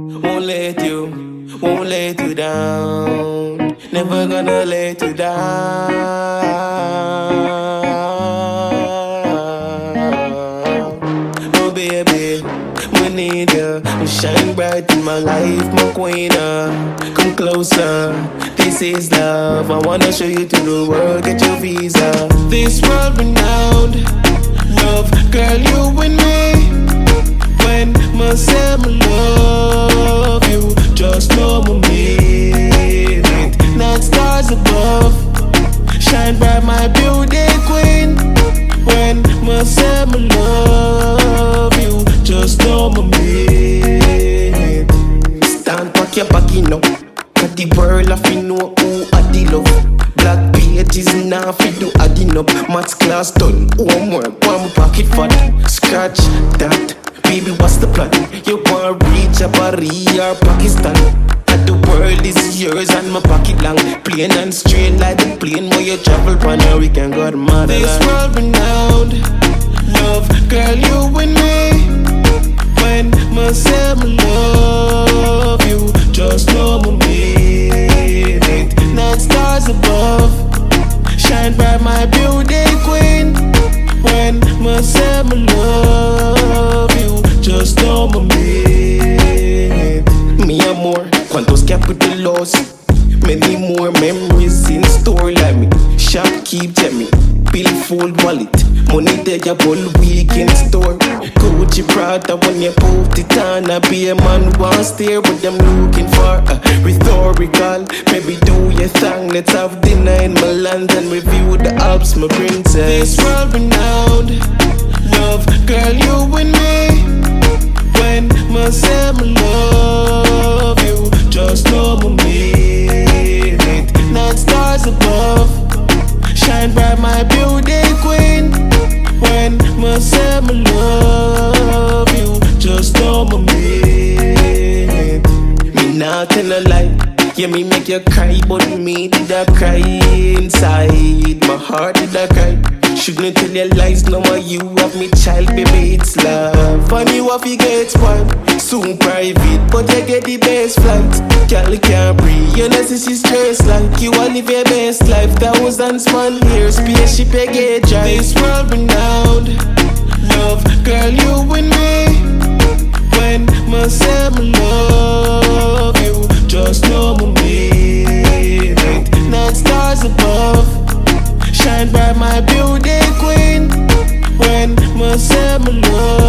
won't let you down. Never gonna let you down. Oh baby, we need you. Shine bright in my life, my queen. Come closer, this is love. I wanna show you to the world, get your visa. This world renowned love, girl, you and me. When I say I love you, just know I mean it. Not stars above, shine bright, my beauty queen. When I say I love you, just know I mean it. Stand back your back, you know. Got the world of you know who I the love. Black pages now fi do adding up. Maths class done, homework, one pocket fat. Scratch that, baby, what's the plan? You wanna reach a Paris or Pakistan? And the world is yours and my pocket long. Plain and straight like the plane where you travel from. Now we can go to motherland. This world renowned love, girl, you and me. When I say I love you, just know I mean it. Not stars above, shine bright, my beauty queen. When I say I love you, just know I mean it. Me and more, cuantos capítulos, many more memories in store like me. Shop keep me, billfold wallet, money there you all week in store. Gucci Prada when you put it on, I be a man who wants stare what them looking for. Rhetorical, maybe do your thing. Let's have dinner in Milan and review the Alps, my princess. This world renowned love, girl, you and me. When I say I love you, just know I mean it. Not stars above, shine bright, my beauty queen. When I say I love you, just know I mean it. Me not tell a lie, yeah, me make you cry, but me did I cry inside. My heart did I cry. Shouldn't tell your lies, no more you have me child, baby, it's love. And you have to get spoiled, soon private, but you get the best flight. Girl, you can't breathe, you know this is stress like. You wanna live your best life, thousands man here, spaceship you get drive. This world renowned love, girl, you and me. When I say I love you, just know I mean it. Not stars above, shine bright, my beauty queen. When I say I love